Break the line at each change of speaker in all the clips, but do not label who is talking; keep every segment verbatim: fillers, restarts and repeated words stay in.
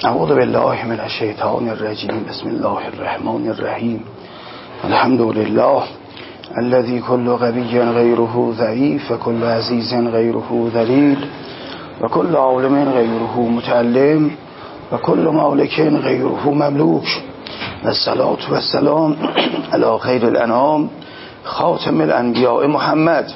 اعوذ بالله من الشیطان الرجیم. بسم الله الرحمن الرحیم. الحمد لله الذي كل قوي غيره ضعيف وكل عزيز غيره ذليل وكل عالم غيره متعلم وكل مالك غيره مملوك والصلاة والسلام على خير الأنام خاتم الأنبياء محمد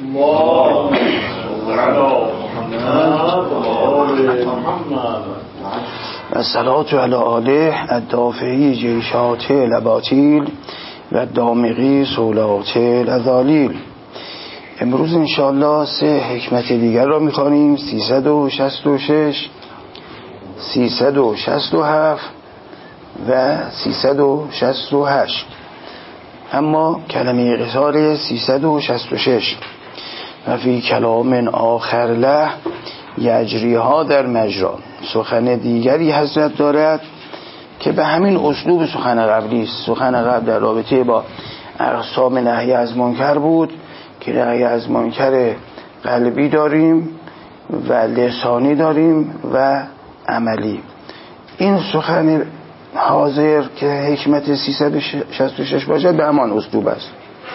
والصلاة على آله الدافعي جيشات الاباطیل و دامغی سولات الأذالیل. امروز انشاءالله سه حکمت دیگر را میخوانیم: سیصد و شصت و شش، سیصد و شصت و هفت و سیصد و شصت و هشت. اما کلمه قصار سیصد و شصت و شش: و فی کلام آخر له یجریها در مجرا. سخن دیگری حضرت دارد که به همین اسلوب سخن قبلی است. سخن قبل در رابطه با اقسام نهی از منکر بود که نهی از منکر قلبی داریم و لسانی داریم و عملی. این سخن حاضر که حکمت سیصد و شصت و شش باشد به همان اسلوب است.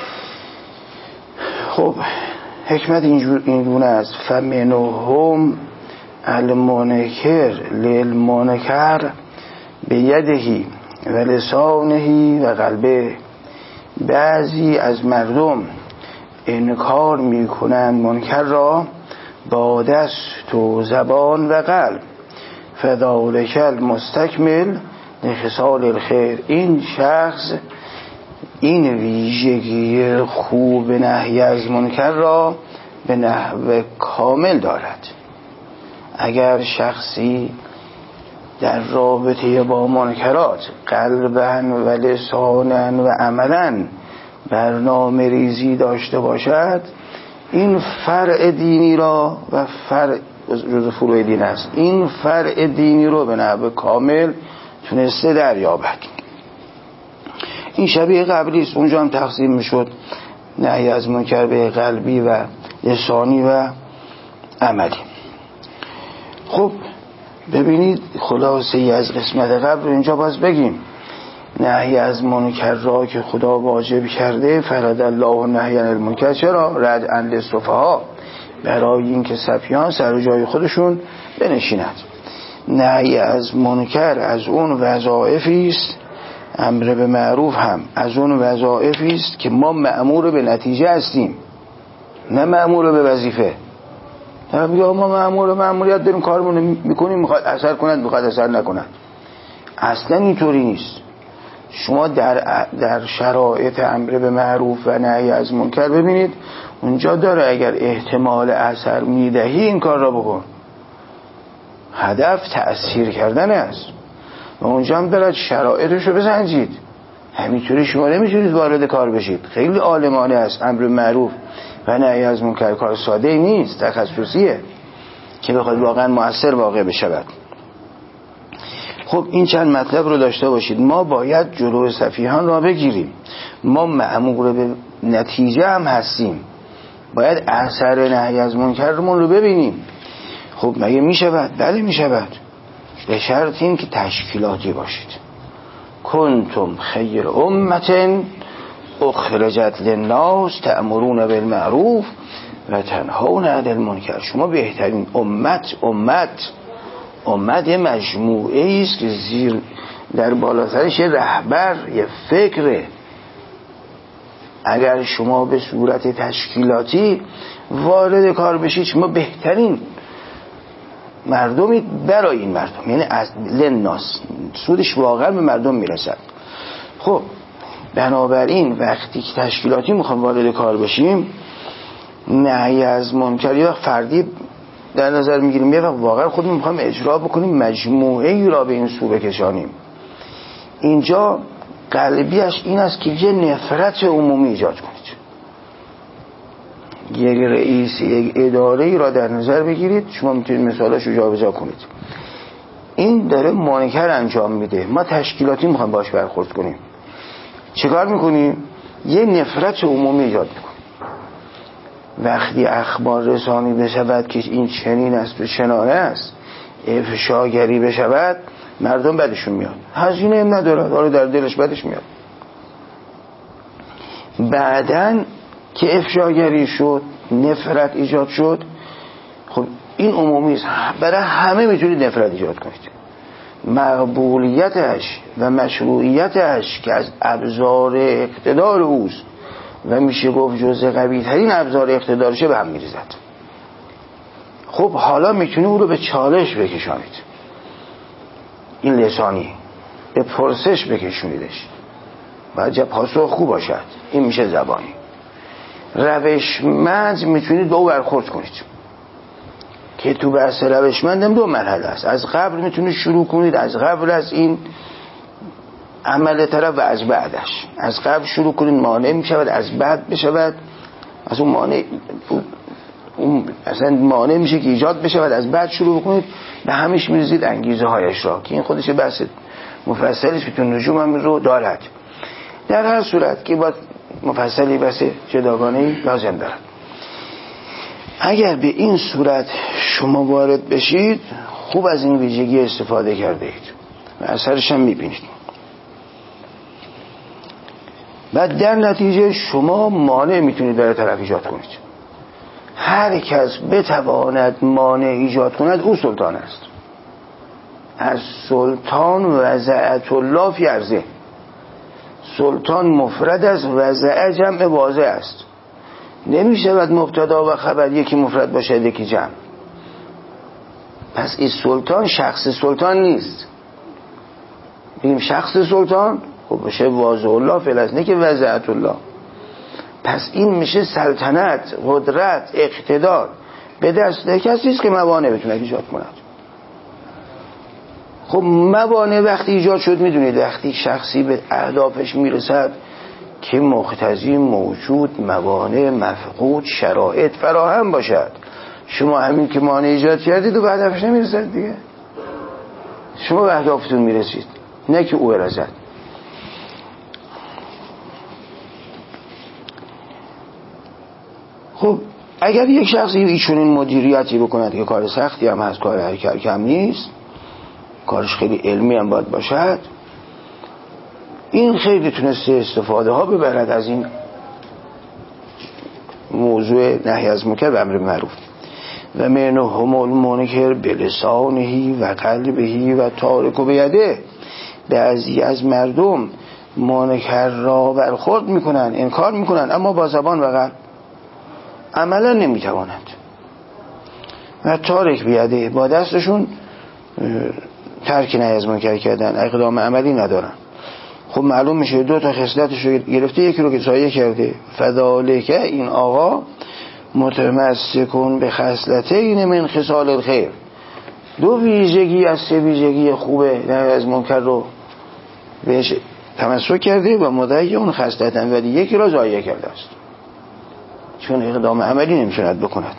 خب حکمت اینگونه است: فمنهم المنکر للمنکر بیدهی و لسانهی و قلبه. بعضی از مردم انکار می کنند منکر را با دست و زبان و قلب. فذلک المستکمل لخصال الخیر. این شخص این ویژگی خوب نهی از منکر را به نحو کامل دارد. اگر شخصی در رابطه با منکرات قلباً و لساناً و عملاً برنامه ریزی داشته باشد، این فرع دینی را و فرع جزء فروع دین است، این فرع دینی رو به نحو کامل تونسته دریابد. این شبیه قبلی است. اونجا هم تقسیم میشد نهی از منکر به قلبی و لسانی و عملی. خب ببینید خلاصه ای از قسمت قبل رو اینجا باز بگیم. نهی از منکر را که خدا واجب کرده، فرض الله نهی عن المنکر. چرا؟ ردعا للسفها، برای اینکه سفیهان سر جای خودشون بنشیند. نهی از منکر از اون وظایفی است، امر به معروف هم از اون وظایفی است که ما مأمور به نتیجه هستیم، نه مأمور به وظیفه. طرف میگه ما مأمور مأموریت داریم، کارمون میکنیم، میخواد اثر کند میخواد اثر نکند. اصلا اینطوری نیست. شما در در شرایط امر به معروف و نهی از منکر ببینید اونجا داره اگر احتمال اثر میدهی این کار را بکن. هدف تأثیر کردن است و اونجا هم دارد شرایطش رو بسنجید. همینطوری شما نمیتونید وارد کار بشید. خیلی عالمانه است. امر به معروف و نهی از منکر کار ساده نیست، تخصصیه که بخواد واقعا مؤثر واقع بشود. خب این چند مطلب رو داشته باشید. ما باید جلوی سفیهان را بگیریم. ما مأمور به نتیجه هم هستیم، باید اثر نهی از منکرمون رو ببینیم. خب مگه میشود؟ بله میشود، به شرط این که تشکیلاتی باشید. کنتم خیر امت اخرجت للناس تأمرون بالمعروف و تنهون عن المنکر. شما بهترین امت امت امت یه مجموعه است که زیر در بالاترش یه رهبر، یه فکره. اگر شما به صورت تشکیلاتی وارد کار بشید، شما بهترین مردمید برای این مردم، یعنی از للناس، سودش واقعا به مردم میرسد. خب بنابراین وقتی که تشکیلاتی میخوام وارد کار بشیم، نهی از منکر یا فردی در نظر میگیریم، یه وقت واقعا خودمون میخوام اجرا بکنیم، مجموعه ای را به این سو بکشانیم. اینجا قلبیش این است که یه نفرت عمومی ایجاد کنید. یک رئیس یک اداره ای را در نظر بگیرید، شما میتونید مثالاشو جابجا کنید. این داره منکر انجام میده، ما تشکیلاتی میخوام باش برخورد کنیم. چیکار میکنیم؟ یه نفرت عمومی ایجاد میکنیم. وقتی اخبار رسانی بشود که این چنین است و چنانه است، افشاگری بشود مردم بدشون میاد، هزینه هم نداره، حالا در دلش بدش میاد. بعدن که افشاگری شد، نفرت ایجاد شد، خب این عمومی است، برای همه میتونید نفرت ایجاد کنید. مقبولیتش و مشروعیتش که از ابزار اقتدار اوست و میشه گفت جزء قوی ترین ابزار اقتدارشه به هم میریزد. خب حالا میتونی او رو به چالش بکشانید، این لسانی به پرسش بکشونیدش، باید پاسخ خوب باشد، این میشه زبانی. روشمند میتونید به او برخورد کنید که تو بحث روشمندم دو مرحله است. از قبل میتونید شروع کنید، از قبل از این عمل طرف و از بعدش. از قبل شروع کنید مانع میشود، از بعد بشود، از اون مانع اون اصلا مانع میشه که ایجاد بشود، از بعد شروع کنید به همیش میرزید انگیزه هایش را که این خودش بحث مفصلیش که تو نجوم هم رو دارد. در هر صورت که باید مفصلی بحث جداگانه‌ای لازم دارد. اگر به این صورت شما وارد بشید خوب از این ویژگی استفاده کرده اید و اثرش هم میبینید. بعد در نتیجه شما مانع میتونید برای طرف ایجاد کنید. هر کس بتواند مانع ایجاد کند او سلطان است. از سلطان وضعت الله فی ارضه، سلطان مفرد است، وضع جمع واضح است. نمیشود مبتدا و خبر یکی مفرد باشه یکی جمع. پس این سلطان شخص سلطان نیست. بگیم شخص سلطان خب بشه واضح الله فعلا، نه که وضعت الله. پس این میشه سلطنت، قدرت، اقتدار به دست کسی است که موانع بتونه ایجاد کند. خب موانع وقتی ایجاد شد میدونید وقتی شخصی به اهدافش میرسد که مقتضی موجود موانع مفقود شرایط فراهم باشد. شما همین که مانع ایجاد کردید و به هدفش نمیرسد دیگه، شما به اهدافتون میرسید نه که او برسد. خب اگر یک شخصی ایشون این مدیریتی بکند که کار سختی هم هست، کار هر کم نیست، کارش خیلی علمی هم باید باشد، این خیلی تونسته استفاده ها ببرد از این موضوع نهی از منکر و امر معروف. و منهم المنکر بلسانه و قلبه و تارک بیده، بعضی از مردم منکر را برخورد میکنن، انکار میکنن، اما با زبان و قلب عملا نمیتوانند. و تارک بیده، با دستشون ترک نهی از منکر کردن، اقدام عملی ندارن. خب معلوم میشه دو تا خصلتش رو گرفته، یکی رو که سایه کرده. فذالک، این آقا متمسکون به خصلتین من خصال الخیر، دو ویژگی از سه ویژگی خوبه نهی از منکر رو بهش تمسک کرده و مدعی اون خصلتن، ولی یکی رو ضایع کرده است چون اقدام عملی نمیشوند بکند.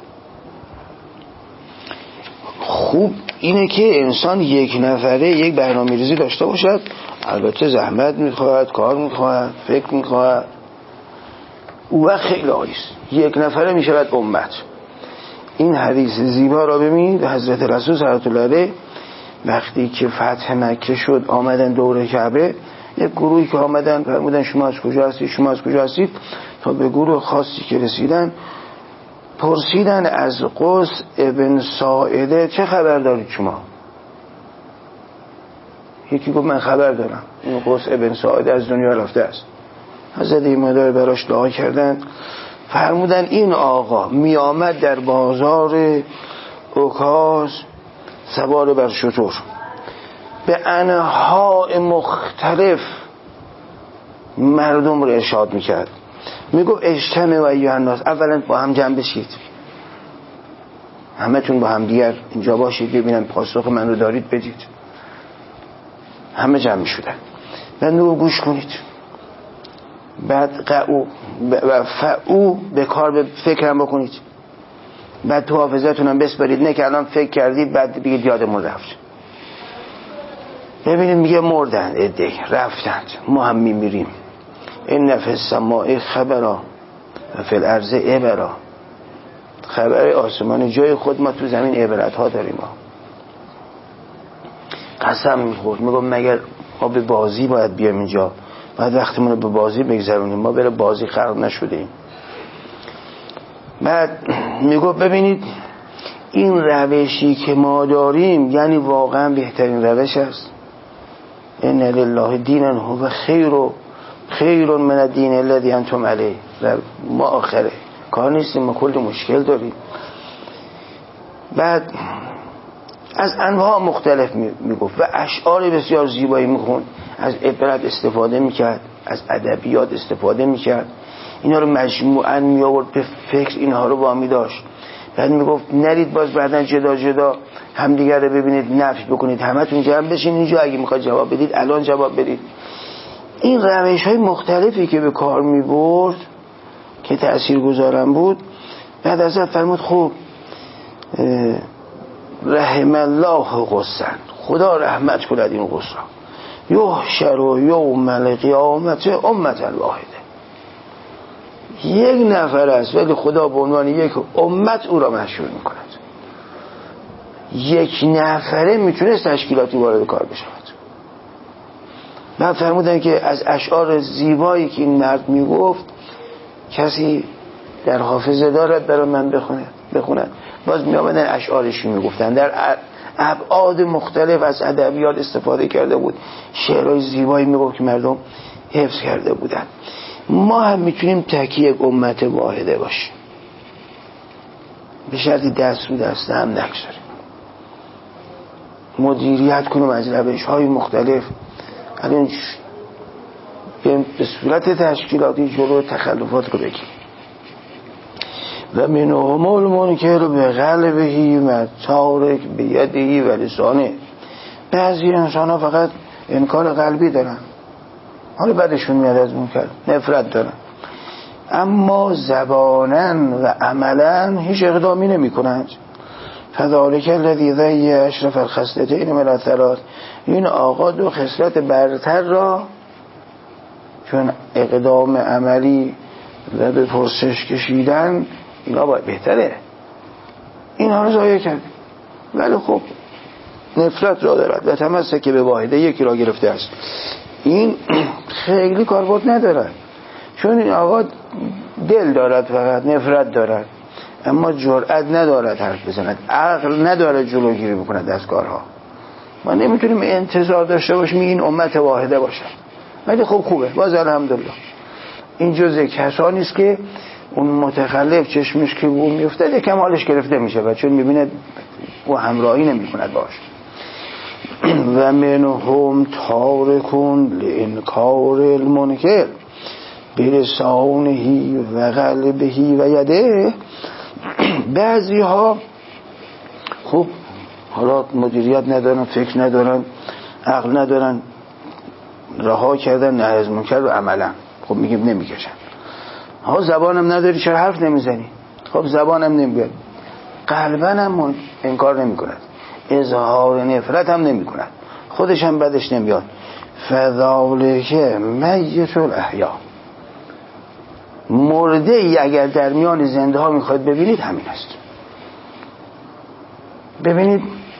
خوب اینه که انسان یک نفره یک برنامه‌ریزی داشته باشد، البته زحمت میخواهد، کار میخواهد، فکر میخواهد، او وقت خیلی عالی است. یک نفره میشود امت. این حدیث زیبا را ببینید، حضرت رسول صلی الله علیه و آله وقتی که فتح مکه شد آمدن دور کعبه، یک گروهی که آمدن فرمودن شما از کجا هستید، شما از کجا هستید، تا به گروه خاصی که رسیدن پرسیدن از قس ابن ساعده چه خبر دارید شما؟ یکی گفت من خبر دارم، این قس ابن ساعده از دنیا رفته است. حضرت ایمادار براش دعا کردن، فرمودن این آقا می آمد در بازار اوکاز سوار بر شتر، به انواع مختلف مردم رو ارشاد میکرد، میگفت اجتمع و ایها الناس، اولا با هم جمع بشید، همه تون با هم دیگر اینجا باشید ببینم پاسخ من رو دارید بدید. همه جمع میشدن و نو گوش کنید، بعد قعو و فعو به کار به فکرم بکنید، بعد تو حافظتون هم بسپارید، نه که الان فکر کردید بعد بگید یادمون رفت. ببینید میگه مردن عده رفتند، ما هم میمیریم. این فی السماء خبرا و فی الارض عبرا، خبر آسمان جای خود، ما تو زمین عبرت ها داریم ها. قسم میخورد، میگم مگر ما به بازی باید بیام اینجا، بعد وقتمون رو به بازی بگذرونیم، ما برای بازی خلق نشده ایم. بعد میگفت ببینید این روشی که ما داریم یعنی واقعا بهترین روش است. ان لله دینا هو خیر و خیر من الدین الذی انتم علیه. ما آخره کار نیستیم، ما کلی مشکل داریم. بعد از انواع مختلف میگفت و اشعار بسیار زیبایی میخوند، از عبرت استفاده میکرد، از ادبیات استفاده میکرد، اینا رو مجموعاً میآورد به فکر، اینها رو وامی داشت. بعد میگفت نرید باز بعداً جدا جدا همدیگر رو ببینید نفی بکنید، همتون جمع بشین اینجا، اگه میخواد جواب بدید الان جواب بدید. این روش های مختلفی که به کار میبرد که تأثیر گذارم بود. بعد ازت فرمود خب رحم الله غصن، خدا رحمت کند این غصه، یحشر یوم القیامت امت الواحده. یک نفر است ولی خدا به عنوان یک امت او را محشور میکند. یک نفره میتونست تشکیلاتی وارد کار بشود. بعد فرمودن که از اشعار زیبایی که این مرد میگفت کسی در حافظه دارد برای من بخونه بخونه باز می آمدن اشعارش میگفتن. در ابعاد مختلف از ادبیات استفاده کرده بود، شعرهای زیبایی میگفت که مردم حفظ کرده بودن. ما هم میتونیم تکی یک امت واحده باشیم به شرطی دست رو دست هم نگذاریم، مدیریت کنیم از روش های مختلف، الان به صورت تشکیلاتی جلو تخلفات رو بگیریم. و منهم المنکر به قلبه و تارک به یده و لسانه. بعضی انسان ها فقط انکار قلبی دارن، حالا بعدشون میاد از منکر، نفرت دارن، اما زبانن و عملن هیچ اقدامی نمی کنند. فذلک الذی ضیع اشرف الخصلتین من الثلاث. این آقا دو خصلت برتر را چون اقدام عملی و به پرسش کشیدن اینا باید بهتره، اینها رو ضایع کرد. ولی خب نفرت را دارد و تمسک که به واحده یکی را گرفته است. این خیلی کاربرد ندارد، چون این آقا دل دارد فقط، نفرت دارد، اما جرأت ندارد حرف بزند، عقل ندارد جلوگیری بکند از کارها. ما نمیتونیم انتظار داشته باشیم این امت واحده باشد. ولی خب خوبه، باز الحمدلله این جزء کسانی است که اون متخلف چشمش که بو میفته یکم حالش گرفته میشه و چون میبینه او همراهی نمیکند باش. و منهم تارکون لانکار المنکر بلسانه و قلبه و یده. بعضی ها خب حالا مدیریت ندارن، فکر ندارن، عقل ندارن، رها کردن نه از منکر و عملا. خب میگیم نمیکشن. ها زبانم نداری چرا حرف نمیزنی؟ خب زبانم نمیگه، قلبن هم انکار نمی کند، اظهار نفرت هم نمی کند، خودش هم بدش نمیاد. فذلک میت الاحیا. مرده ای اگر در میان زنده ها میخواید ببینید همین است. ببینید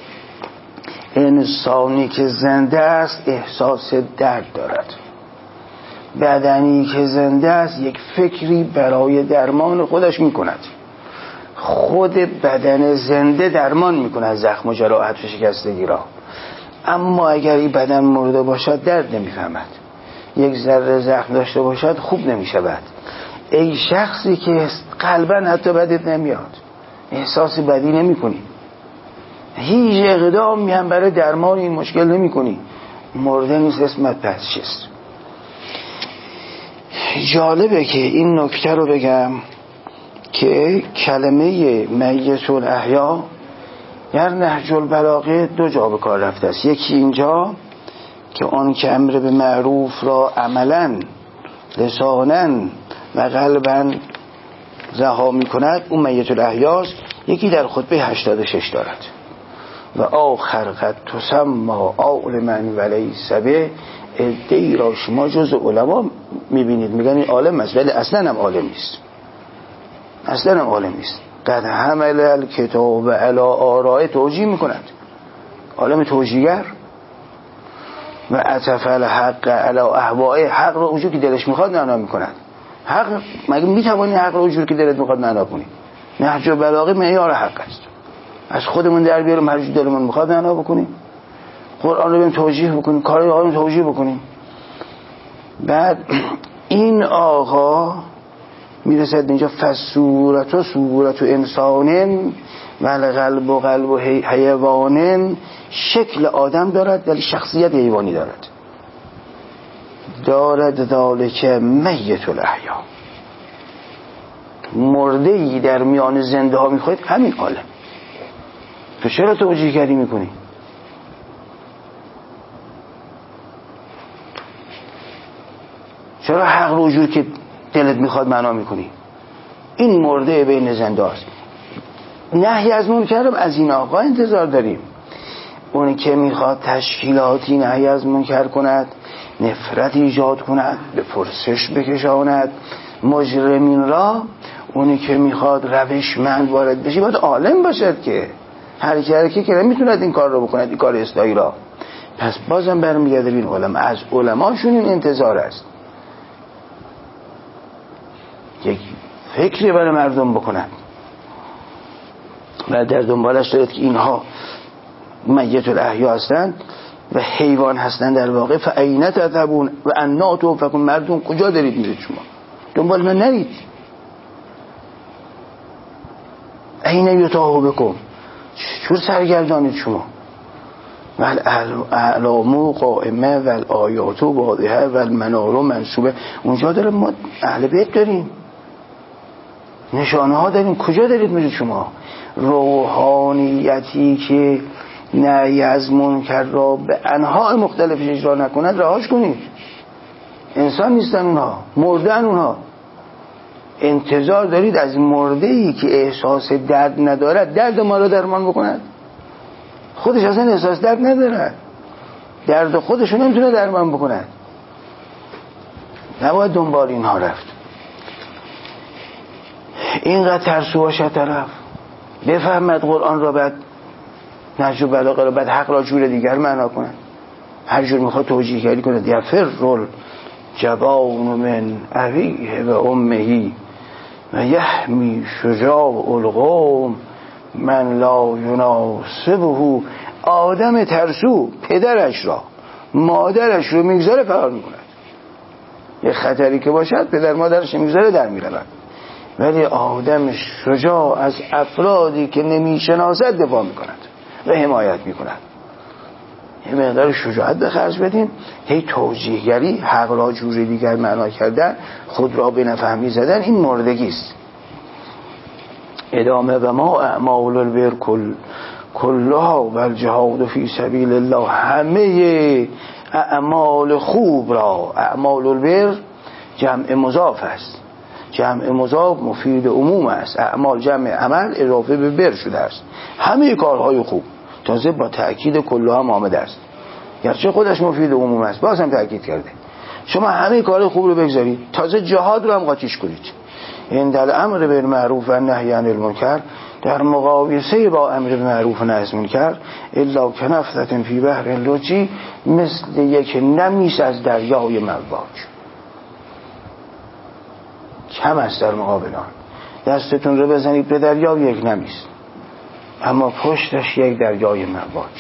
انسانی که زنده است احساس درد دارد، بدنی که زنده است یک فکری برای درمان خودش میکند. خود بدن زنده درمان میکند زخم و جراحت و شکستگی را، اما اگر این بدن مرده باشد درد نمیفهمد، یک ذره زخم داشته باشد خوب نمیشود. ای شخصی که قلبا حتی بدت نمیاد، احساس بدی نمی کنی، هیچ اقدامی هم برای درمان این مشکل نمی کنی، مرده نیست، اسمت پس چیست. جالبه که این نکته رو بگم که کلمه میت الاحیا در نهج البلاغه دو جا به کار رفته است. یکی اینجا که آن که امر به معروف را عملا لسانا و قلبا رها می کند اون میت الاحیاست. یکی در خطبه هشتاد و شش دارد و آخر قد تسمى عالما ولیس به. ادعی را شما جز علما میبینید میگن این عالم است ولی اصلا هم عالم نیست، اصلا هم عالم نیست. قد حمل الکتاب علی آراء توجیه میکند، عالم توجیهگر و عطف الحق علی اهوائه، حق رو اونجور که دلش میخواد معنا میکنن. حق مگه میتوانی حق رو اونجور که دلت میخواد معنا کنی؟ نهج البلاغه معیار حق است. از خودمون در بیاریم هر جور دلمون میخواد معنا بکنیم، قرآن رو بریم توجیه بکنیم، کارهای آقا رو توجیه بکنیم. بعد این آقا میرسد اینجا فصورت و صورت و انسانن و قلب و قلب و حیوانن، شکل آدم دارد ولی شخصیت حیوانی دارد. دارد ذالک میت الاحیا، مرده ای در میان زنده ها میخواید همین عالم. تو چرا توجیه کردی میکنی؟ چرا حق رو جور که دلت میخواد معنا میکنی؟ این مرده بین زنده هاست. نهی از منکر از این آقا انتظار داریم. اونی که میخواد تشکیلاتی نهی از منکر کند، نفرت ایجاد کند، به پرسش بکشاند مجرمین را، اونی که میخواد روشمند وارد بشه باید عالم باشد که هر کی که نمیتوند این کار رو بکند، این کار اصلاحی را. پس بازم برمیگرده بین علما، از علماشون این انتظار است یک فکری برای مردم بکنند و در دنبالش دارد که اینها میت الاحیا هستند و حیوان هستند در واقع. فاین تذهبون و انا تؤفکون، مردم کجا دارید میرید شما؟ دنبال من نرید. این یتاه بکن، چور سرگردانید شما؟ ول اعلام قائمه ول آیات واضحه ول منار منصوبه. اونجا داره ما اهل بیت داریم، نشانه ها داریم. کجا دارید میرید شما؟ روحانیتی که نهی از منکر را به انواع مختلفش اجرا نکند رهاش کنید. انسان نیستن اونها، مردن اونها. انتظار دارید از مرده‌ای که احساس درد ندارد درد ما را درمان بکند؟ خودش اصلا احساس درد ندارد، درد خودشو نمیتونه درمان بکند. نباید دنبال اینها رفت. اینقدر ترسو باشد طرف بفهمد قرآن را، بعد نهج البلاغه را، بعد حق را جور دیگر معنا کند، هر جور میخواد توجیه کردی کند. یفر الجبان من ابیه و امه و یحمی شجاع القوم من لا یناسبه. آدم ترسو پدرش را مادرش رو میگذاره فرار میکند. یه خطری که باشد پدر مادرش میگذاره در میرود. ولی آدم شجاع از افرادی که نمیشناسد دفاع میکند و حمایت میکند. یه مقدار شجاعت به خرج بدیم. هی توجیهگری، حق را جور دیگر معنا کردن، خود را به نفهمی زدن، این مردگی است. ادامه و ما اعمال البر کل کلها و الجهاد فی سبیل الله، همه اعمال خوب را، اعمال البر جمع مضاف است، جمع مضاف مفید عموم است. اعمال جمع عمل اضافه به بر شده است. همه کارهای خوب، تازه با تأکید کلها هم آمده است، گرچه خودش مفید عموم است باز هم تأکید کرده. شما همه کارهای خوب رو بگذارید، تازه جهاد رو هم قاطیش کنید. این دل امر بالمعروف و نهی عن المنکر، در مقایسه با امر بالمعروف و نهی عن المنکر، الا کنفذة فی بحر لجی، مثل یک نمیس از دریای مواج. کم است در مقابل آن. دستتون رو بزنید به دریا یک نمیس، اما پشتش یک دریای مواج.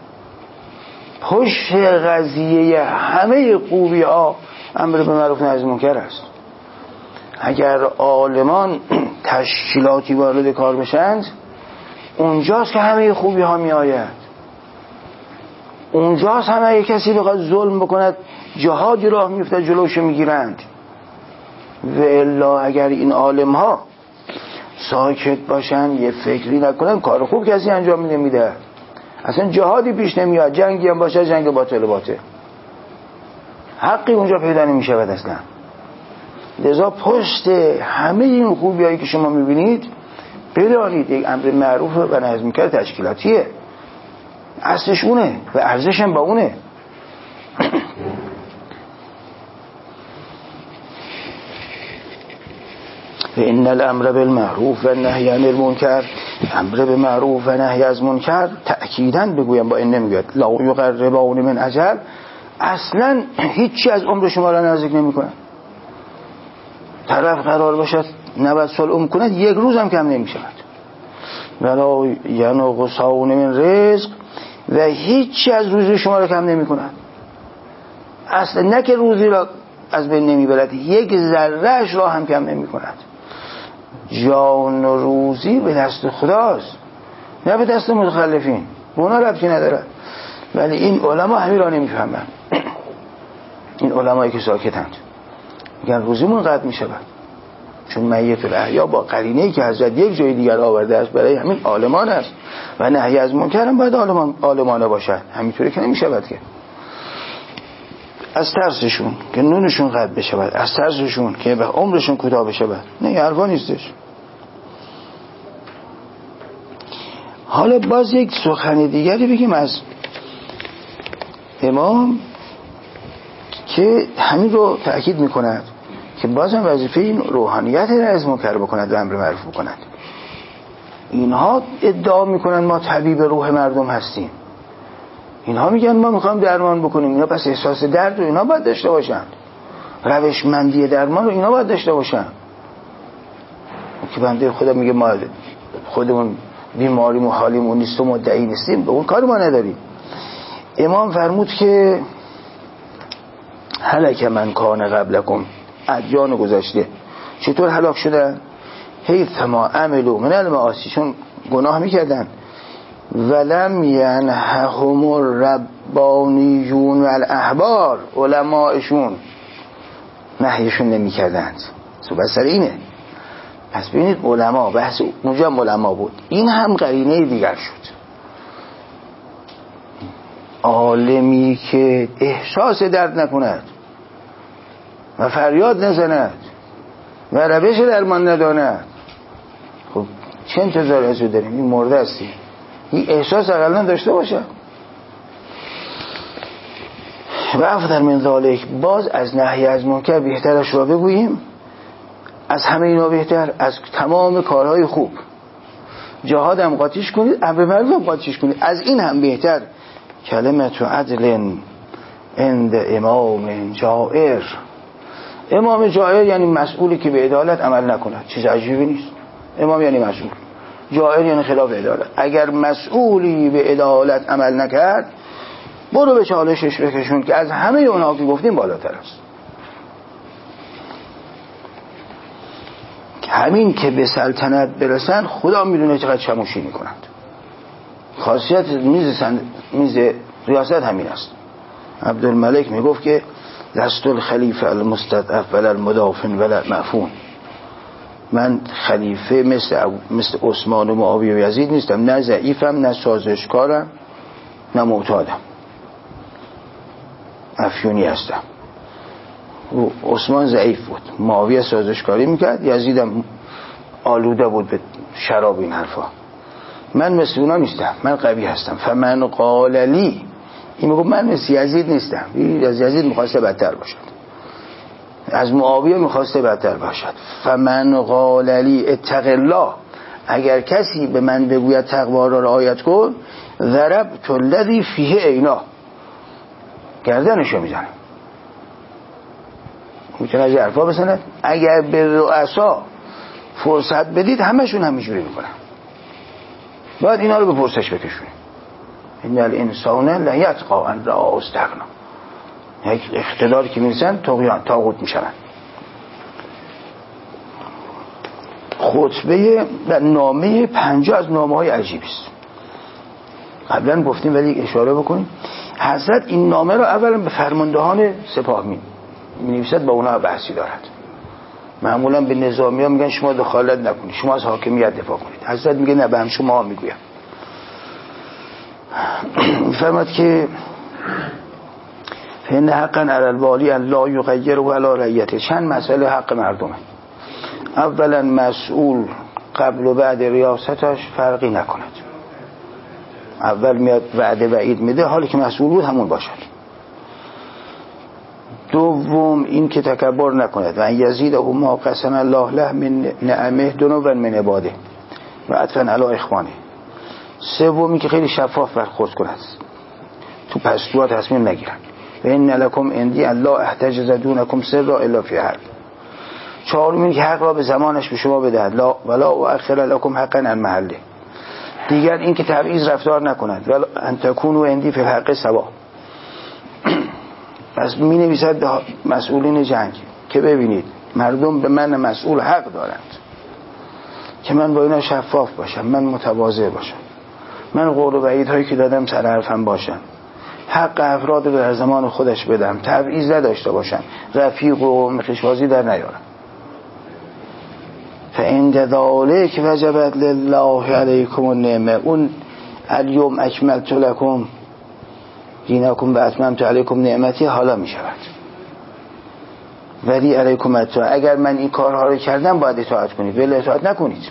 پشت قضیه همه خوبی ها امر بالمعروف و نهی عن المنکر است. اگر عالمان تشکیلاتی وارد کار بشند، اونجاست که همه خوبی ها می آید. اونجاست همه کسی بخواد ظلم بکند جهادی راه میفته جلوش میگیرند. و الا اگر این عالم ها ساکت باشن، یه فکری نکنن، کار خوب کسی انجام نمیده. اصلا جهادی پیش نمیاد، جنگی هم باشه جنگ باطل باطل، حقی اونجا پیدا نمیشه اصلا. لذا پشت همه این خوبیایی که شما میبینید بدانید یک امر معروف و نهی از منکر تشکیلاتیه، اصلش اونه و ارزش هم با اونه. ان الامر بالمعروف و نهی عن المنکر، امر به معروف و نهی از منکر تأکیداً بگویم با این نمیگوید لا یقربون من اجل اصلا هیچی از عمر شما را نزدیک نمی کنن. طرف قرار باشد نود سال عمر کند یک روز هم کم نمی شود. ولا ینقصون من رزق و هیچی از روزی شما را کم نمی کند. اصلا نه که روزی را از بین نمی برد، یک ذرهش را هم کم نمی کند. جان و روزی به دست خداست، نه به دست متخلفین. اونا ربطی نداره. ولی این علما همین را نمیفهمن. این علمایی که ساکتند میگن روزیمون قطع میشه، چون میت الاحیا با قرینه‌ای که حضرت یک جای دیگر آورده است برای همین عالمان است و نهی از منکر هم باید عالمان عالمانه باشد. همینطوری که نمیشود که از ترسشون که نونشون قطع بشه، از ترسشون که به عمرشون کوتاه بشه. نه، این حرفا نیستش. حالا باز یک سخن دیگری بگیم از امام که همین رو تأکید میکند که بازم وظیفه این روحانیت را از منکر بکند و امر معروف بکند. اینها ادعا میکنن ما طبیب روح مردم هستیم، اینها میگن ما میخوام درمان بکنیم، اینا پس احساس درد رو اینا باید داشته باشن، روشمندی درمان رو اینا باید داشته باشن. که بنده خدا میگه ما خودمون بیماریم و حالیمون نیست و مدعی نیستیم، به اون کار ما نداریم. امام فرمود که هلک من کان قبلکم، ادیان گذشته چطور هلاک شدن؟ حیث ما عملوا من المعاصی، چون گناه میکردن، ولم ینههم الربانیون و الاحبار، علماءشون نهیشون نمیکردند. صحبت سر اینه. پس ببینید علما، بحث اونجا هم علما بود، این هم قرینه دیگر شد. عالمی که احساس درد نکند و فریاد نزند و روش درمان نداند، خب چه انتظار از او داریم؟ این مرده هستی. این احساس اقلا داشته باشه. و افضل من ذالک، باز از نهی از منکر بهترش را بگوییم، از همه اینا بهتر، از تمام کارهای خوب. جهاد هم قاطیش کنید، امر معروف هم قاطیش کنید، از این هم بهتر کلمت عدل عند امام جائر. امام جائر یعنی مسئولی که به عدالت عمل نکند. چیز عجیبی نیست. امام یعنی مسئول، جائر یعنی خلاف عدالت. اگر مسئولی به عدالت عمل نکرد، برو به چالشش بکشون که از همه اونها که گفتیم بالاتر است. همین که به سلطنت برسن خدا میدونه چقدر چموشی میکنند. خاصیت میز, سند... میز ریاست همین است. عبدالملک میگفت که لست الخلیفه المستضعف ولا المدافن ولا المعفون، من خلیفه مثل, مثل عثمان و معاویه و یزید نیستم، نه ضعیفم نه سازشکارم نه معتادم، افیونی هستم. عثمان ضعیف بود، معاویه سازشکاری میکرد، یزیدم آلوده بود به شراب این حرفا. من مثل اونا نیستم، من قوی هستم. فمن قال لی، این میگه من مثل یزید نیستم، از یزید میخواسته بدتر باشد، از معاویه میخواسته بدتر باشد. فمن قال لی اتق الله، اگر کسی به من بگوید تقوا را رعایت کن، ضربت الذی فیه عینا، گردنشو میزنم. میتونه از حرفا بزند. اگر به رؤسا فرصت بدید همشون همینجوری میکنن. باید اینا رو به پرسش بکشونیم. ان الانسان لا یطغى ان رآه استغنى، یک اقتدار که میرسن طغیان طاغوت میشن. خطبه و نامه پنجاه از نامه های عجیبی است. قبلا گفتیم ولی اشاره بکنیم. حضرت این نامه رو اولا به فرماندهان سپاه می نویسد، با اونا بحثی دارد. معمولا به نظامی ها میگن شما دخالت نکنید، شما از حاکمیت دفاع کنید. حضرت میگه نه، به هم شما میگویم. میفرماد که فإن حقا علی الوالی ان لا یغیر ولا رعیته. چند مسئله حق مردمه. اولا مسئول قبل و بعد ریاستش فرقی نکند. اول میاد وعده وعید میده، حالی که مسئول بود همون باشد. دوم این که تکبر نکند و ان یزیده ما قسم الله له من نعمه دنوا من عباده و عطفا علی اخوانه. سوم این که خیلی شفاف برخورد کند، تو پستوها تصمیم نگیرن. و این لکم عندی الله احتجز دونکم سر الا فی حق. چهارمین که حق را به زمانش به شما بدهد لا ولا اؤخر لکم حقا عن محله. دیگر این که تبعیض رفتار نکند ولا ان تکونوا عندی فی الحق سوا. پس می نویسد به مسئولین جنگ که ببینید مردم به من مسئول حق دارند که من با اینا شفاف باشم، من متواضع باشم، من قول و وعیدهایی که دادم سر حرفم باشم، حق افراد رو در زمان خودش بدم، تبعیض نداشته باشم، رفیق و مخشبازی در نیارم. فعند ذالک وجبت لله علیکم النعمه. اون الیوم اکملت لکم دینکم و اتممت علیکم نعمتی حالا می شود ولی علیکم اطاعت. اگر من این کارها رو کردم باید اطاعت کنید، ولی اطاعت نکنید.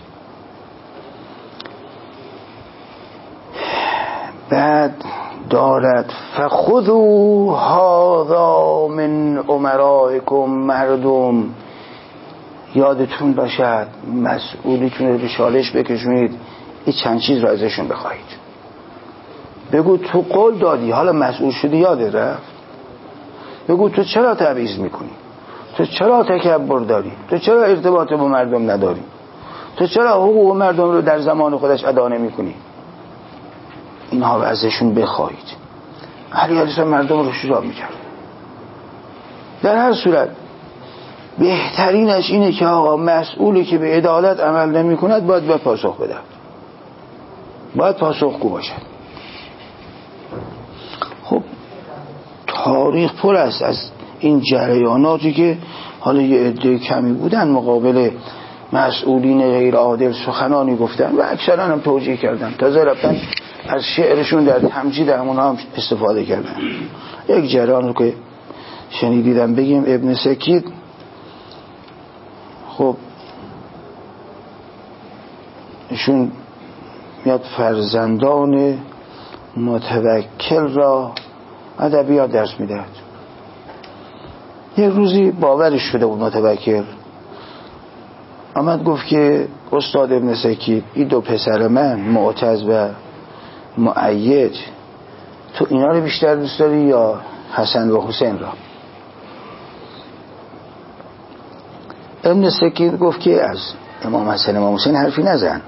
بعد دارد فخذوا هذا من امرائکم. مردم یادتون باشد مسئولیتون رو به چالش بکشونید، این چند چیز رو ازشون بخواهید. بگو تو قول دادی حالا مسئول شدی یادت رفت. بگو تو چرا تبعیض میکنی، تو چرا تکبر داری، تو چرا ارتباط با مردم نداری، تو چرا حقوق مردم رو در زمان خودش ادا نمیکنی. اینها رو ازشون بخواهید. علی علیه السلام مردم رو شجاع میکرد. در هر صورت بهترینش اینه که آقا مسئولی که به عدالت عمل نمی کند باید به پاسخ بده، باید پاسخگو باشد. خب تاریخ پر است از این جریاناتی که حالا یه عده کمی بودن مقابل مسئولین غیر عادل سخنانی گفتن و اکثرا هم توجیه کردن، تازه رفتن از شعرشون در تمجید همون هم استفاده کردن. یک جریان رو که شنیدیدم بگیم ابن سکید، خب ایشون میاد فرزندان متوکل را ادبیات درس میدهد. یک روزی باورش شده بود متوکل، آمد گفت که استاد ابن سکید این دو پسر من معتز و مؤید تو اینا رو بیشتر دوست داری یا حسن و حسین را؟ ابن سکید گفت که از امام حسن امام حسین حرفی نزن.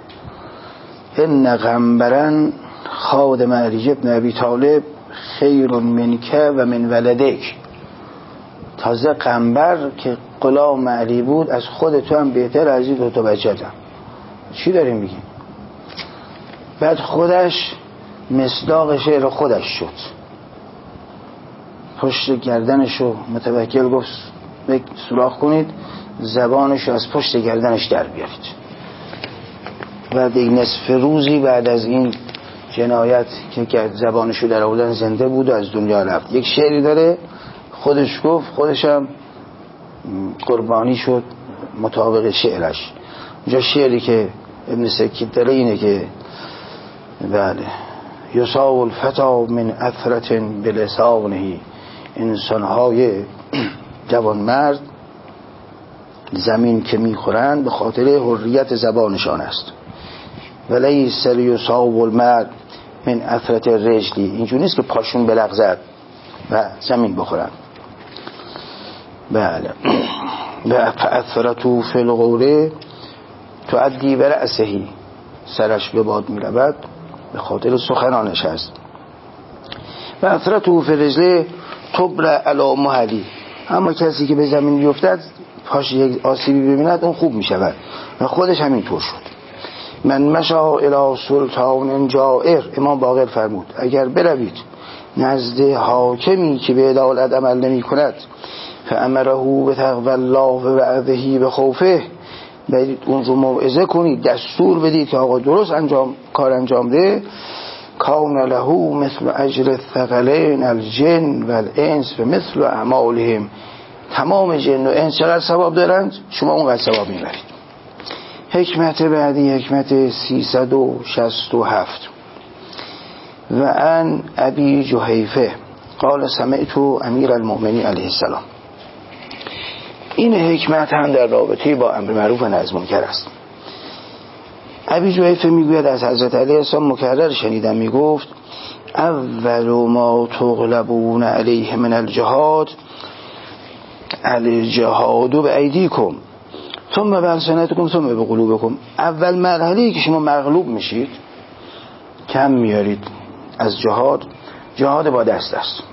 ان قنبرن خادم علی ابن ابی طالب خیر منک و من ولدک. تازه قنبر که غلام علی بود از خود تو هم بهتر از این دو تا بچه‌تم. چی داریم میگیم؟ بعد خودش مصداق شعر خودش شد. پشت گردنشو متوکل گفت سوراخ کنید، زبانش از پشت گردنش در بیارید. بعد یک نصف روزی بعد از این جنایت که زبانشو در آوردن زنده بود و از دنیا رفت. یک شعری داره خودش گفت، خودشم قربانی شد مطابق شعرش. اونجا شعری که ابن سکید داره اینه که بله یصاب الفتا من اثرت بلسانه. انسانهای جوان مرد زمین که میخورند به خاطر حریت زبانشان است. ولیس یصاب المرد من اثرت رجلی. اینجوری نیست که پاشون بلغزد و زمین بخورند. بله و فاثرتو فی الغوره تؤدی برأسهی. سرش به باد میرود به خاطر سخنانش است. و اثرتو فی رجله تبر علی محلی. اما کسی که به زمین بیفتد پاش یک آسیبی ببیند اون خوب میشود و خودش همین طور شد. من مشا الی سلطان جائر. امام باقر فرمود اگر بروید نزد حاکمی که به عدالت عمل نمی کند فامره بتقوی الله و وعظه بخوفه، برید اون رو موعظه کنید، دستور بدید که آقا درست انجام کار انجام ده. کان له مثل اجر الثقلین الجن و الانس و مثل اعمالهم. تمام جن و انس چقدر ثواب دارند شما اونقدر ثواب میبرید. حکمت بعدی حکمت سیصد و شصت و هفت. و ان ابی جحیفه قال سمعت امیر المؤمنین علیه السلام. این حکمت هم در رابطه با امر معروف و نهی از منکر است. ابی جحیفه میگوید از حضرت علی السلام مکرر شنیدم میگفت اول ما تغلبون علیه من الجهاد الجهاد به ایدیکم ثم بلسنتکم ثم به قلوبکم. اول مرحله‌ای که شما مغلوب میشید، کم میارید از جهاد، جهاد با دست است،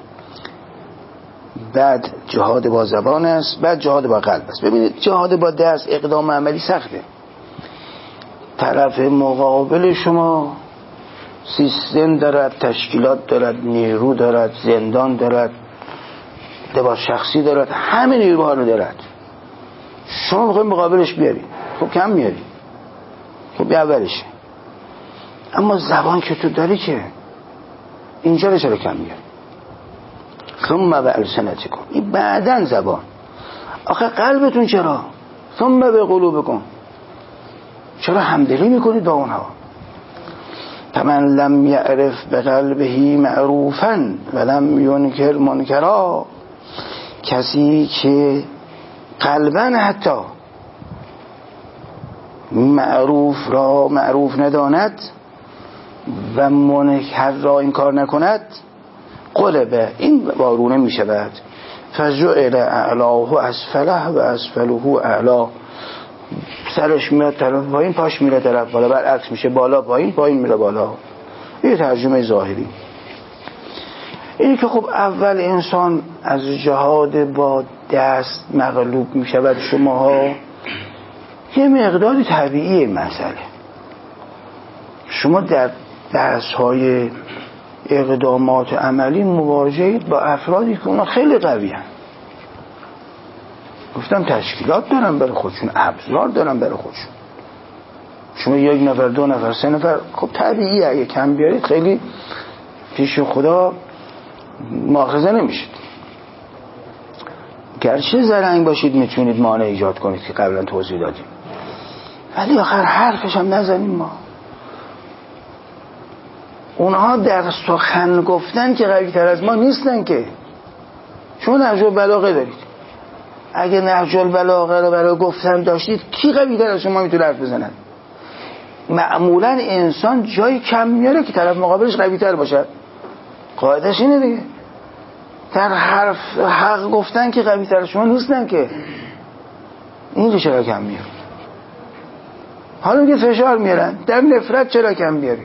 بعد جهاد با زبان است، بعد جهاد با قلب است. ببینید جهاد با دست اقدام عملی سخته، طرف مقابل شما سیستم دارد، تشکیلات دارد، نیرو دارد، زندان دارد، لباس شخصی دارد، همه نیروها رو دارد. شما میخواید مقابلش بیاری، خب کم میاری، خب اولشه. اما زبان که تو داری که اینجا رو چرا کم میاری؟ ثم بألسنتکم، این بعدن زبان. آخه قلبتون چرا؟ ثم به قلوبکم، چرا همدلی میکنید با اونها؟ فمن لم یعرف بقلبه معروفا ولم ینکر منکرا، کسی که قلبا حتی معروف را معروف نداند و منکر را انکار نکند، قلبه، این وارونه می شود. فجعل اعلاه اسفله و اسفله اعلا، سرش میاد طرف پایین، پاش میره طرف بالا، برعکس میشه، بالا پایین، پایین میره بالا. این ترجمه ظاهری. اینی که خب اول انسان از جهاد با دست مغلوب میشود، شماها یه مقداری طبیعیه مسئله. شما در درس‌های اقدامات عملی مواجهید با افرادی که اونا خیلی قوی هستند. گفتم تشکیلات دارن برای خودشون، ابزار دارن برای خودشون. شما یک نفر، دو نفر، سه نفر، خب طبیعیه اگه کم بیارید خیلی پیش خدا مؤاخذه نمیشید. گرچه زرنگ باشید میتونید مانع ایجاد کنید که قبلا توضیح دادیم، ولی آخر حرفش هم نزنیم. ما اونها در سخن گفتن که قوی تر از ما نیستن که. شما نهج البلاغه دارید، اگه نهج البلاغه رو برای گفتن داشتید کی قوی تر از شما میتونه حرف بزنن؟ معمولا انسان جای کم میاره که طرف مقابلش قوی تر باشه. قاعدش اینه دیگه. در حرف حق گفتن که قوی تر از شما نیستن که. این رو چرا کم میاره؟ حالا میگه فشار میارن، در نفرت چرا کم میاری؟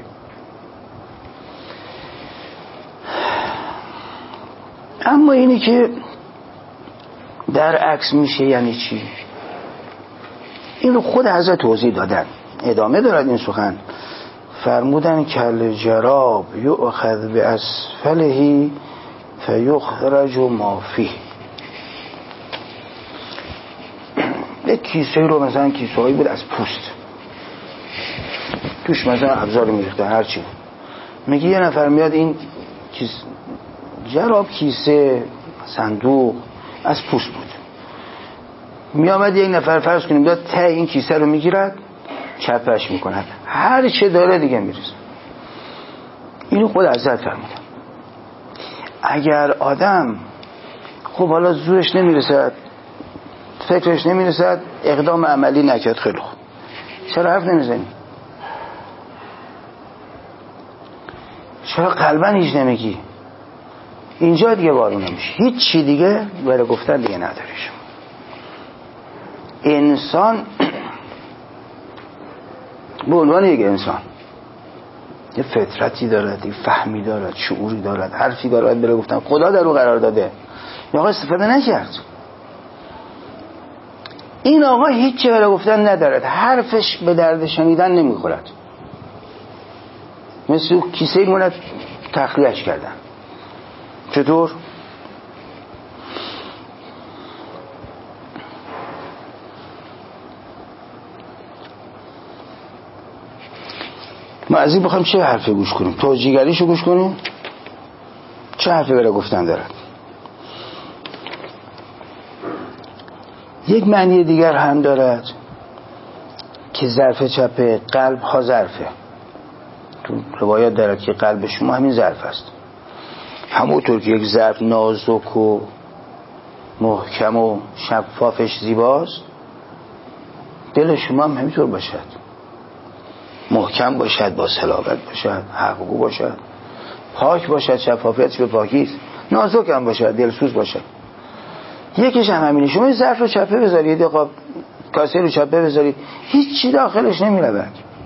اما اینی که در عکس میشه یعنی چی؟ این رو خود حضرت توضیح دادن. ادامه دارد این سخن، فرمودن کل جراب یؤخذ باسفله فیخرج ما فیه. یک کیسه رو مثلا کیسه هایی بود از پوست، توش مثلا ابزار میریخته هرچی بود. میگه یه نفر میاد این کیسه جراب، کیسه، صندوق از پوست بود، میامد یک نفر فرض کنیم بیاد ته این کیسه رو میگیرد، چپش میکند، هر چه داره دیگه میرسه. اینو خود حضرت فرمودن. اگر آدم خب حالا زورش نمیرسد، فکرش نمیرسد، اقدام عملی نکرد، خیلی خوب، چرا حرف نمیزنی؟ چرا قلبا هیچ نمیگی؟ اینجا دیگه وارونه میشه، هیچ چی دیگه برای گفتن دیگه نداریش. انسان به عنوان یک انسان یه فطرتی دارد، یه فهمی دارد، شعوری دارد، حرفی دارد برای گفتن. خدا در او قرار داده، یا آقا استفاده نکرد. این آقا هیچ چی برای گفتن ندارد، حرفش به درد شنیدن نمیخورد، مثل کیسه مونت تخلیهش کردن. چطور؟ ما از این بخوایم چه حرفی گوش کنیم؟ توجیه‌گریشو گوش کنیم؟ چه حرفی برای گفتن دارد؟ یک معنی دیگر هم دارد که ظرف چپ قلب ها ظرفه. تو روایات دارد که قلب شما همین ظرف است. همونطور که یک ظرف نازک و محکم و شفافش زیباست، دل شما هم همینطور باشد. محکم باشد، با صلابت باشد، حقوق باشد، پاک باشد، شفافیتش به پاکی است، نازک هم باشد، دلسوز باشد. یکیش هم همینه. شما این ظرف رو چپه بذارید یا قاب کاسه رو چپه بذارید، هیچ چی داخلش نمیره.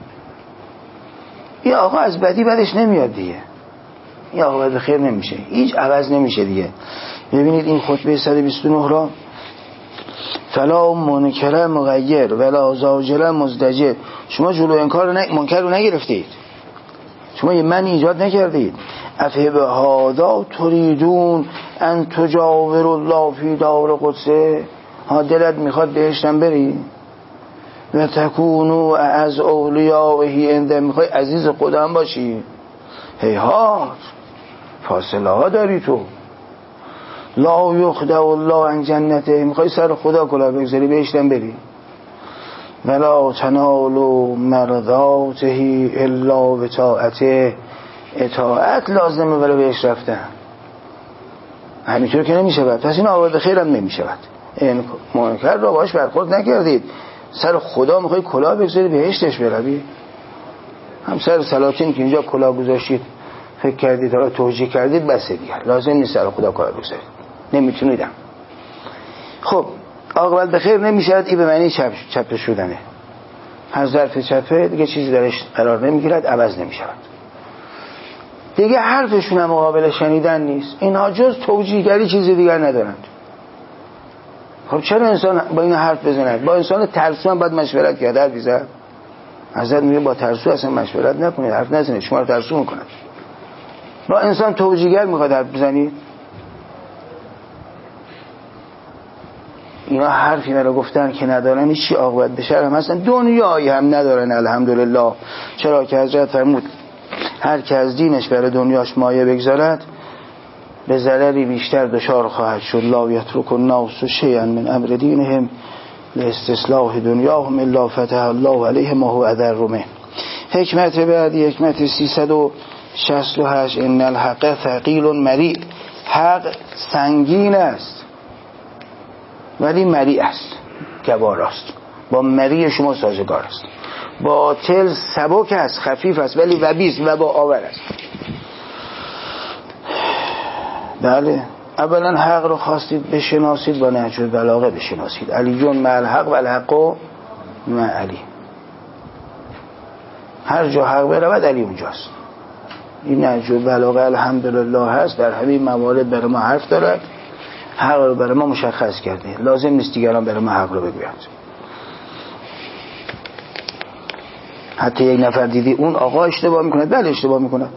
این آقا از بدی بدش نمیاد دیگه، این آقا بد خیر نمیشه، هیچ عوض نمیشه دیگه. ببینید این خطبه صد و بیست و نه را فلا منکر مغیر ولا زاجر مزدجر. شما جلو انکار ن... منکر رو نگرفتید، شما یه من ایجاد نکردید. افهب هادا تریدون ان تجاور الله فی دار قدسه. ها دلت میخواد بهشتم بری و تکونو از اولیائهی انده، میخوای عزیز خدا هم باشی، هیهات فاصله ها داری تو. لا یخدع الله عن جنته، میخوای سر خدا کلا بگذاری بهشتم بری. ولا تنالوا مرضاته الا بطاعته، اطاعت لازمه برای بهش رفتن، همینطور که نمیشود. پس این آورده خیرم نمیشود. این منکر را باش برخورد نکردید، سر خدا میخوای کلا بگذاری بهشتش بروی. هم سر سلاطین که اینجا کلا گذاشتید فکر کردید را توجیه کردید، بس دیگر لازم نیست سر خدا کلا بگذارید، نمیتونیدم. خب عاقبت به خیر نمیشود، این به معنی چپ چپ شدنه. هر ظرف چپه دیگه چیزی درش قرار نمیگیرد، عوض نمیشود دیگه. حرفشون هم مقابل شنیدن نیست. اینها جز توجیهگری چیزی دیگر ندارند. خب چرا انسان با این حرف بزند؟ با انسان ترسو هم باید مشورت کرد. حرف بزند حضرت میگه با ترسو اصلا مشورت نکنید، حرف نزنید، شما رو ترسو میکنه. با انسان توجیهگر میخواد حرف بزنید. اینا حرفی مرا گفتن که ندارن هیچی عاقبت به شر هم هستن، دنیایی هم ندارن الحمدلله. چرا که حضرت فرمود هر که از دینش برای دنیاش مایه بگذارد به ضرری بیشتر دچار خواهد شد. لا یترک الناس شیئا من امر دینهم لاستصلاح دنیاهم الا فتح الله علیه ما هو اضر منه. حکمت بعدی، حکمت سیصد و شصت و هشت. ان الحق ثقیل مریع، حق سنگین است ولی مریع است، گواراست، با مریع شما سازگار است. باطل سبک است، خفیف است ولی وبیست و با آور است. بله، اولا حق رو خواستید بشناسید، با نهج البلاغه بشناسید. علی جون مع الحق و الحق مع علی. هر جا حق برود علی اونجاست. این نهج البلاغه الحمدلله هست، در همین موارد برای ما حرف دارد، حق رو برای ما مشخص کرده. لازم نیست دیگران برای ما حق رو بگویند. حتی یک نفر دیدی اون آقا اشتباه میکنه، بله اشتباه میکنه.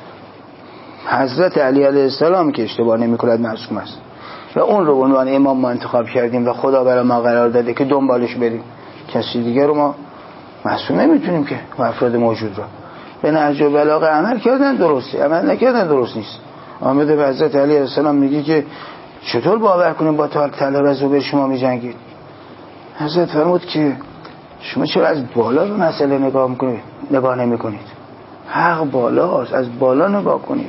حضرت علی علیه السلام که اشتباه نمیکند معصوم است و اون رو به عنوان امام ما انتخاب کردیم و خدا برای ما قرار داده که دنبالش بریم. کسی دیگر رو ما معصوم نمیتونیم که. و افراد موجود رو به نهج البلاغه عمل کردن درسته، عمل نکردن درست نیست. آمده به حضرت علی علیه السلام میگه که چطور باور کنیم با طلب از زبر شما میجنگید؟ حضرت فرمود که شما چرا از بالا به مسئله نگاه میکنید؟ نگاه نمیکنید. حق بالاست، از بالا نگاه کنید.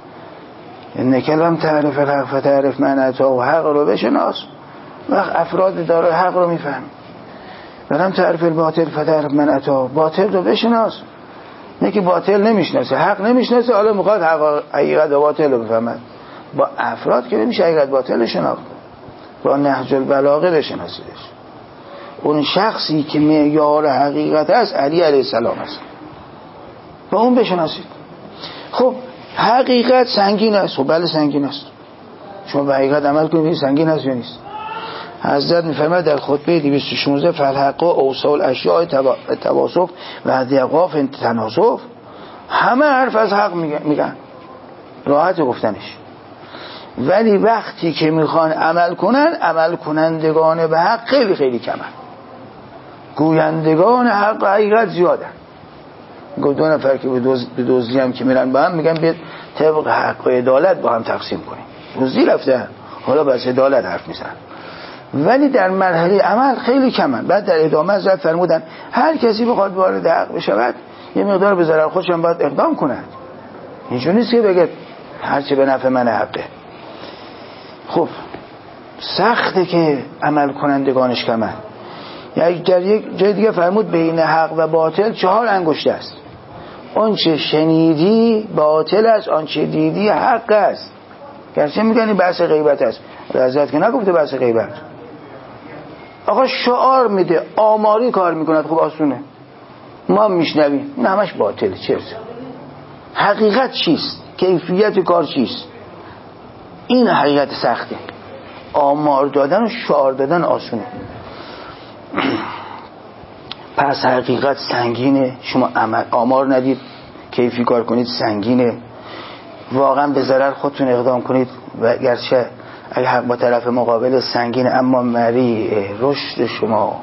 انک لم تعرف الحق فتعرف من اتاه. و حق رو بشناس، وقت افراد داره حق رو میفهمی. ولم تعرف الباطل فتعرف من اتاه. باطل رو بشناس، نه که باطل نمیشناسه، حق نمیشناسه، حالا میخواد حق حقیقت و باطل رو بفهمد. با افراد که نمیشه حقیقت باطل شناخت، با نهج البلاغه بشناسیدش. اون شخصی که معیار حقیقت است علی علیه السلام است، با اون بشناسید. خب حقیقت سنگین است. خب بله سنگین است. شما به حقیقت عمل کنید، سنگین است یا نیست؟ حضرت میفرماید در خطبه دویست و شانزده فالحق و اوصال اشیاء تواصف و ذیقاف تناسف. همه حرف از حق میگن، راحت گفتنش، ولی وقتی که میخوان عمل کنن، عمل کنندگان به حق خیلی خیلی کمن، گویندگان حق و حقیقت زیادن. گفت دو نفر که به دزدی هم که میرن با هم میگن به طبق حق و عدالت با هم تقسیم کنیم. دزدی رفتن، حالا بس عدالت حرف میزنن، ولی در مرحله عمل خیلی کمن. بعد در ادامه حضرت فرمودن هر کسی بخواد وارد حق بشود یه مقدار به ضرر خودش هم باید اقدام کند. اینجوری نیست که بگه هرچی به نفع من حقه. خب سخته که عمل کنندگانش کمن. یعنی در یک جای دیگه فرمود بین حق و باطل چهار انگشت است، آنچه شنیدی باطل است، آنچه دیدی حق است. گرچه میگن بحث غیبت است، حضرت که نگفته بحث غیبت. آقا شعار میده، آماری کار میکند، خب آسونه، ما میشنویم این همش باطله. چرت. حقیقت چیست؟ کیفیت کار چیست؟ این حقیقت سخته. آمار دادن و شعار دادن آسونه. پس حقیقت سنگینه، شما آمار ندید کیفی کار کنید سنگینه، واقعا به ضرر خودتون اقدام کنید و گرچه اگه حق با طرف مقابل سنگینه اما مریع رشد شما،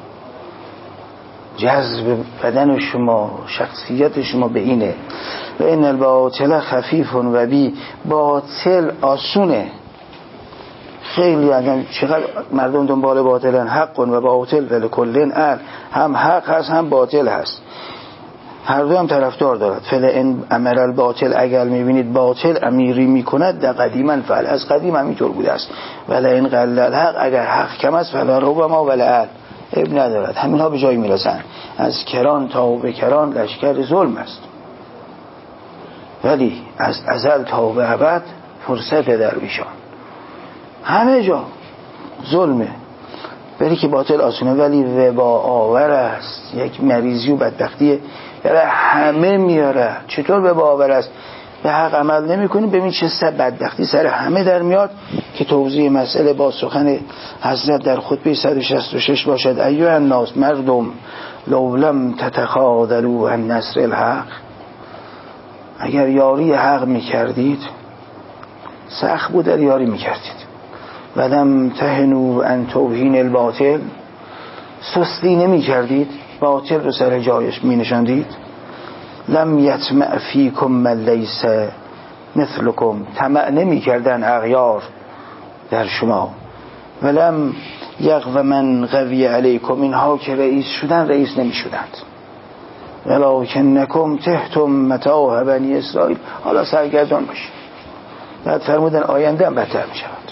جذب بدن شما، شخصیت شما به اینه. و این الباطل خفیف و بی، باطل آسونه. خیلی آدم چقدر مردم دنبال باطلن، حق و باطل ولی کلن ال، هم حق هست هم باطل هست، هر دو هم طرفدار دارد. فل ان امر الباطل، اگر میبینید باطل امیری میکند در قدیما فعل، از قدیم همینطور بوده است. ولی این قلل الحق، اگر حق کم است فلا ربما ولا ال، اب ندارد، همین ها به جای میرسن. از کران تا به کران لشکر ظلم است، ولی از ازل تا به ابد فرصت درویشان. همه جا ظلمه، ولی که باطل آسونه ولی وبا آور است، یک مریضی و بدبختیه برای همه میاره. چطور وبا آور است؟ به حق عمل نمی کنی، ببین چه سر بدبختی سر همه در میاد. که توضیح مسئله با سخن حضرت در خطبه صد و شصت و شش باشد: ایها الناس، مردم، لو لم تتخاذلوا عن نصر الحق، اگر یاری حق میکردید، سخت بود در یاری میکردید. ولم تهنوا عن توهین الباطل، سستی نمی کردید، باطل رو سر جایش می نشاندید. لم یطمع فیکم من لیس مثلکم، طمع نمی کردن اغیار در شما. ولم یغو من قوی علیکم، اینها که رئیس شدن رئیس نمی شدند. ولکنکم تحتم متاع بنی اسرائیل، حالا سرگردان باشید. بعد فرمودن آینده هم بدتر می شود.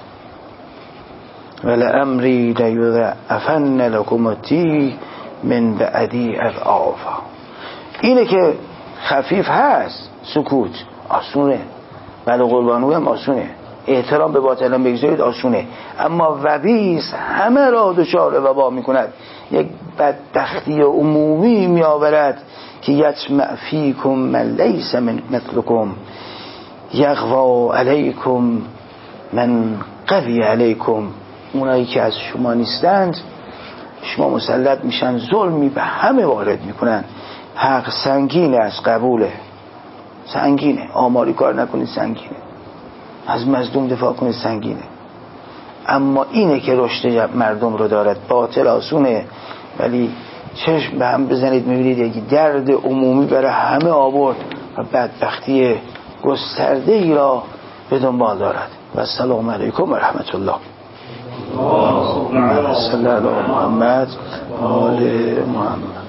ولامری لیضعفن لکم التی من بعدی اضعافا. اینه که خفیف هست، سکوت آسونه، ولی قربانو هم آسونه، احترام به باطل هم بگذارید آسونه، اما وبیس همه را دچار وبا میکند، یک بدبختی عمومی میآورد که یطمع فیکم من لیس من مثلکم یغوا علیکم من قوی علیکم. اونایی که از شما نیستند شما مسلط میشن، ظلمی به همه وارد میکنن. حق سنگینه، از قبوله سنگینه، آماری کار نکنید سنگینه، از مظلوم دفاع کنید سنگینه. اما اینه که رشد مردم رو دارد. باطل آسونه، ولی چشم به هم بزنید میبینید یک درد عمومی برای همه آورد و بدبختی گسترده ای را به دنبال دارد. و السلام علیکم و رحمت الله. صلی الله علی محمد و آل محمد.